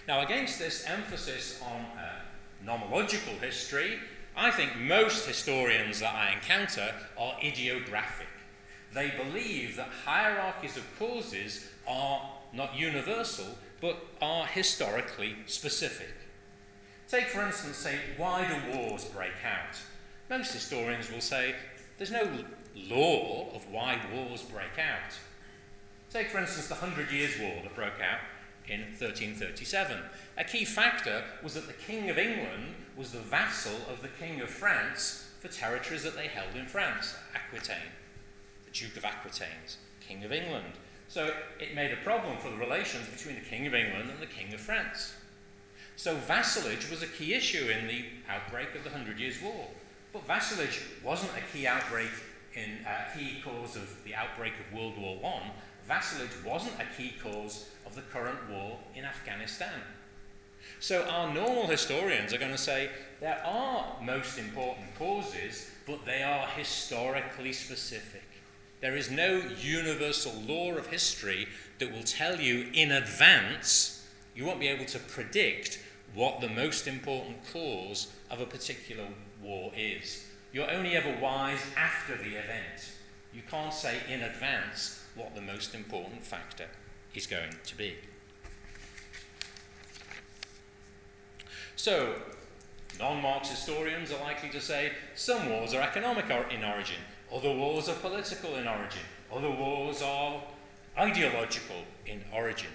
Now, against this emphasis on nomological history, I think most historians that I encounter are ideographic. They believe that hierarchies of causes are not universal, but are historically specific. Take, for instance, say, why do wars break out? Most historians will say there's no law of why wars break out. Take, for instance, the 100 Years' War that broke out in 1337. A key factor was that the King of England was the vassal of the King of France for territories that they held in France. Aquitaine, the Duke of Aquitaine's King of England. So it made a problem for the relations between the King of England and the King of France. So vassalage was a key issue in the outbreak of the 100 Years' War. But vassalage wasn't a key key cause of the outbreak of World War I. Vassalage wasn't a key cause of the current war in Afghanistan. So our normal historians are going to say there are most important causes, but they are historically specific. There is no universal law of history that will tell you in advance. You won't be able to predict what the most important cause of a particular war is. You're only ever wise after the event. You can't say in advance what the most important factor is going to be. So, non-Marxist historians are likely to say some wars are economic in origin, other wars are political in origin, other wars are ideological in origin.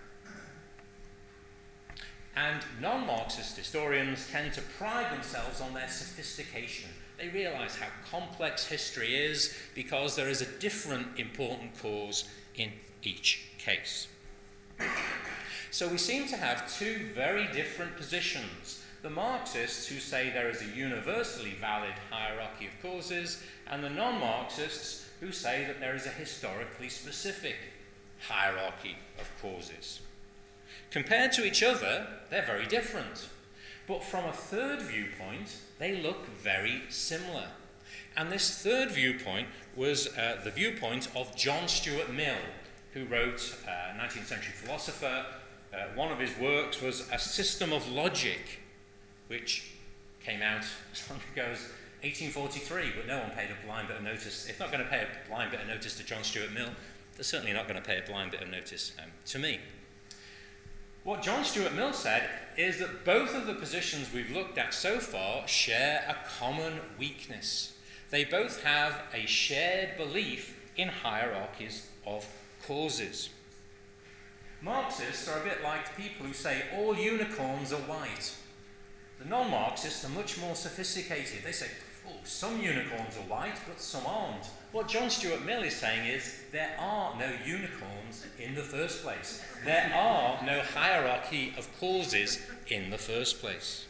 And non-Marxist historians tend to pride themselves on their sophistication. They realize how complex history is because there is a different important cause in each case. So we seem to have two very different positions. The Marxists who say there is a universally valid hierarchy of causes, and the non-Marxists who say that there is a historically specific hierarchy of causes. Compared to each other, they're very different. But from a third viewpoint, they look very similar. And this third viewpoint was the viewpoint of John Stuart Mill, who wrote, 19th century philosopher. One of his works was A System of Logic, which came out as long ago as 1843, but no one paid a blind bit of notice. If not going to pay a blind bit of notice to John Stuart Mill, they're certainly not going to pay a blind bit of notice to me. What John Stuart Mill said is that both of the positions we've looked at so far share a common weakness. They both have a shared belief in hierarchies of causes. Marxists are a bit like people who say all unicorns are white. The non-Marxists are much more sophisticated. They say, oh, some unicorns are white, but some aren't. What John Stuart Mill is saying is there are no unicorns in the first place. There are no hierarchy of causes in the first place.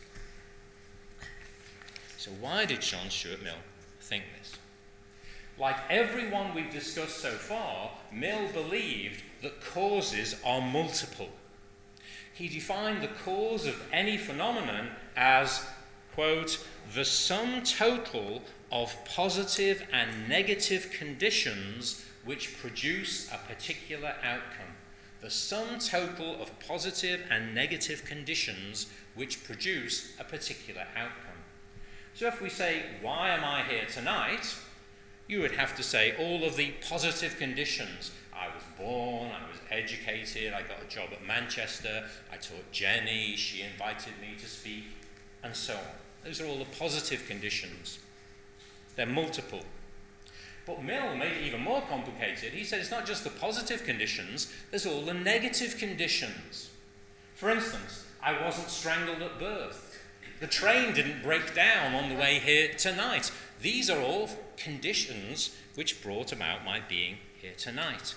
So why did John Stuart Mill think this? Like everyone we've discussed so far, Mill believed that causes are multiple. He defined the cause of any phenomenon as, quote, the sum total of positive and negative conditions which produce a particular outcome. The sum total of positive and negative conditions which produce a particular outcome. So if we say, why am I here tonight? You would have to say all of the positive conditions. I was born, I was educated, I got a job at Manchester, I taught Jenny, she invited me to speak, and so on. Those are all the positive conditions. They're multiple. But Mill made it even more complicated. He said it's not just the positive conditions, there's all the negative conditions. For instance, I wasn't strangled at birth. The train didn't break down on the way here tonight. These are all conditions which brought about my being here tonight.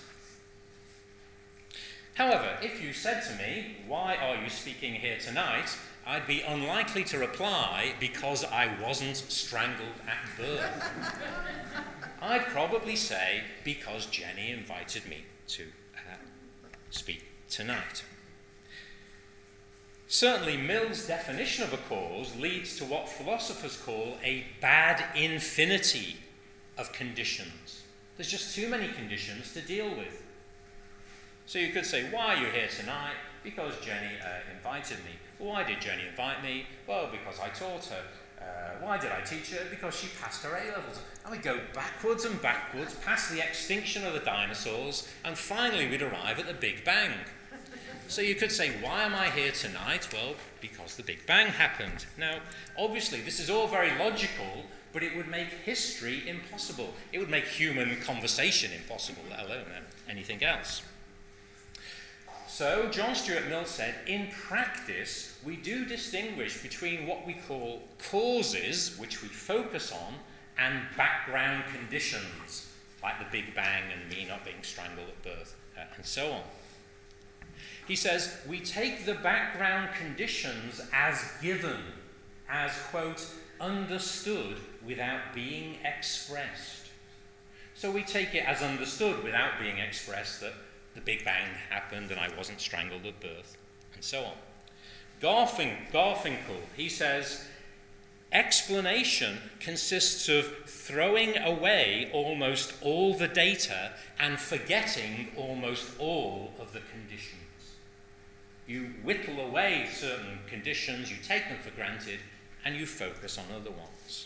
However, if you said to me, why are you speaking here tonight? I'd be unlikely to reply, because I wasn't strangled at birth. I'd probably say, because Jenny invited me to speak tonight. Certainly, Mill's definition of a cause leads to what philosophers call a bad infinity of conditions. There's just too many conditions to deal with. So you could say, why are you here tonight? Because Jenny invited me. Well, why did Jenny invite me? Well, because I taught her. Why did I teach her? Because she passed her A-levels. And we go backwards and backwards past the extinction of the dinosaurs, and finally we'd arrive at the Big Bang. So you could say, why am I here tonight? Well, because the Big Bang happened. Now, obviously, this is all very logical, but it would make history impossible. It would make human conversation impossible, let alone anything else. So, John Stuart Mill said, in practice, we do distinguish between what we call causes, which we focus on, and background conditions, like the Big Bang and me not being strangled at birth, and so on. He says, we take the background conditions as given, as, quote, understood without being expressed. So we take it as understood without being expressed that the Big Bang happened and I wasn't strangled at birth, and so on. Garfinkel, he says, explanation consists of throwing away almost all the data and forgetting almost all of the conditions. You whittle away certain conditions, you take them for granted, and you focus on other ones.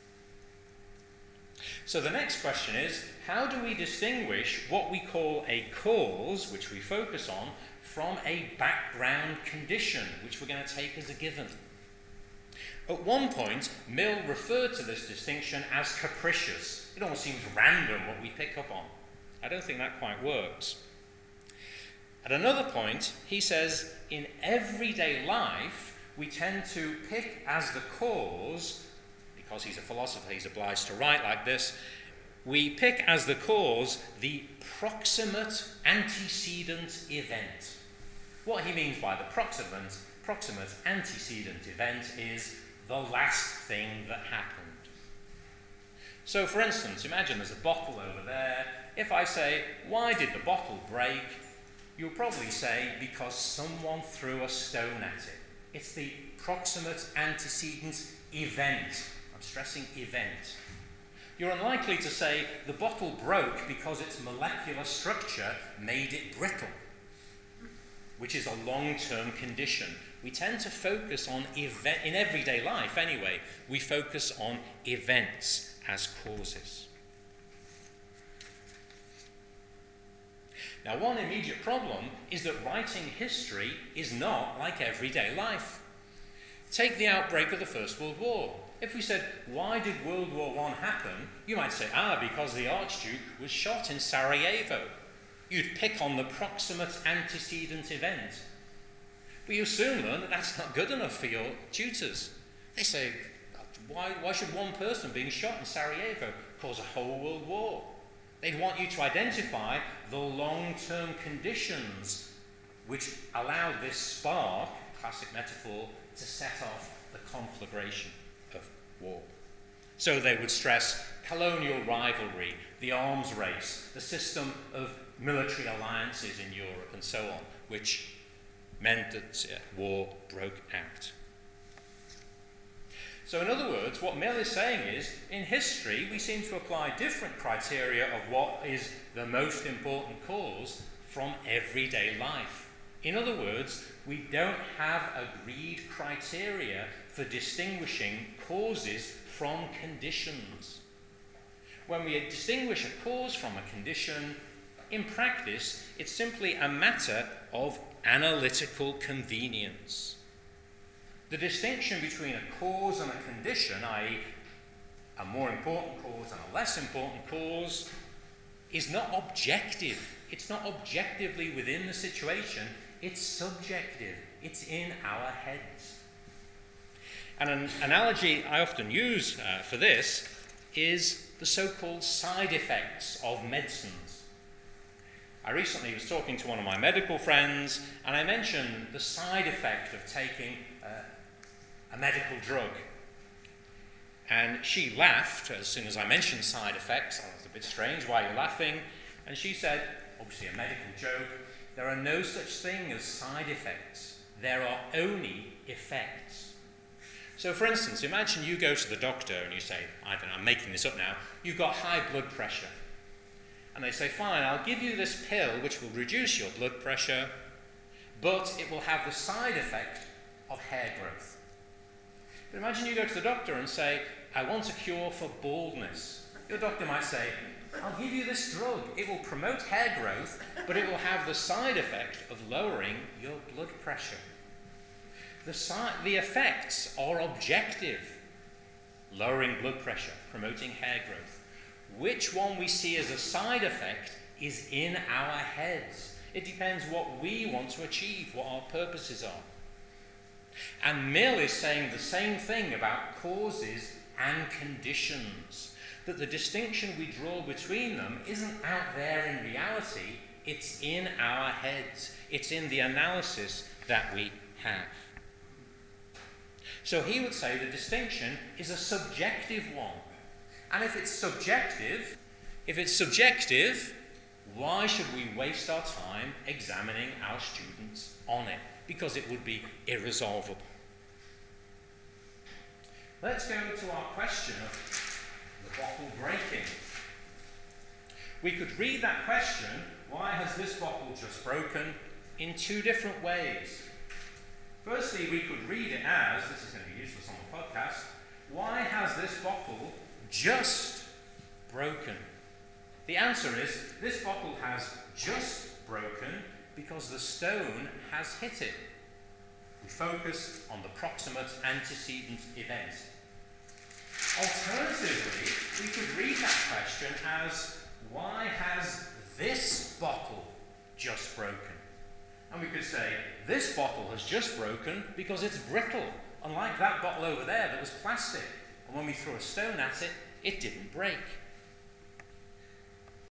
So the next question is, how do we distinguish what we call a cause, which we focus on, from a background condition, which we're going to take as a given? At one point, Mill referred to this distinction as capricious. It almost seems random what we pick up on. I don't think that quite works. At another point, he says, in everyday life, we tend to pick as the cause, because he's a philosopher, he's obliged to write like this, we pick as the cause the proximate antecedent event. What he means by the proximate antecedent event is the last thing that happened. So, for instance, imagine there's a bottle over there. If I say, why did the bottle break? You'll probably say, because someone threw a stone at it. It's the proximate antecedent event. I'm stressing event. You're unlikely to say the bottle broke because its molecular structure made it brittle, which is a long-term condition. We tend to focus on event in everyday life anyway. We focus on events as causes. Now, one immediate problem is that writing history is not like everyday life. Take the outbreak of the First World War. If we said, why did World War I happen? You might say, because the Archduke was shot in Sarajevo. You'd pick on the proximate antecedent event. But you soon learn that that's not good enough for your tutors. They say, why should one person being shot in Sarajevo cause a whole world war? They'd want you to identify the long-term conditions which allowed this spark, classic metaphor, to set off the conflagration of war. So they would stress colonial rivalry, the arms race, the system of military alliances in Europe, and so on, which meant that war broke out. So in other words, what Mill is saying is, in history, we seem to apply different criteria of what is the most important cause from everyday life. In other words, we don't have agreed criteria for distinguishing causes from conditions. When we distinguish a cause from a condition, in practice, it's simply a matter of analytical convenience. The distinction between a cause and a condition, i.e., a more important cause and a less important cause, is not objective. It's not objectively within the situation. It's subjective. It's in our heads. And an analogy I often use for this is the so-called side effects of medicines. I recently was talking to one of my medical friends, and I mentioned the side effect of taking a medical drug. And she laughed as soon as I mentioned side effects. I was a bit strange, why are you laughing? And she said, obviously a medical joke, there are no such thing as side effects. There are only effects. So for instance, imagine you go to the doctor and you say, I don't know, I'm making this up now, you've got high blood pressure. And they say, fine, I'll give you this pill which will reduce your blood pressure, but it will have the side effect of hair growth. But imagine you go to the doctor and say, I want a cure for baldness. Your doctor might say, I'll give you this drug. It will promote hair growth, but it will have the side effect of lowering your blood pressure. The effects are objective. Lowering blood pressure, promoting hair growth. Which one we see as a side effect is in our heads. It depends what we want to achieve, what our purposes are. And Mill is saying the same thing about causes and conditions. That the distinction we draw between them isn't out there in reality, it's in our heads. It's in the analysis that we have. So he would say the distinction is a subjective one. And if it's subjective, why should we waste our time examining our students on it? Because it would be irresolvable. Let's go to our question of the bottle breaking. We could read that question, why has this bottle just broken, in two different ways. Firstly, we could read it as, this is going to be useless on the podcast, why has this bottle just broken? The answer is, this bottle has just broken because the stone has hit it. We focus on the proximate antecedent event. Alternatively, we could read that question as, why has this bottle just broken? And we could say, this bottle has just broken because it's brittle, unlike that bottle over there that was plastic. And when we threw a stone at it, it didn't break.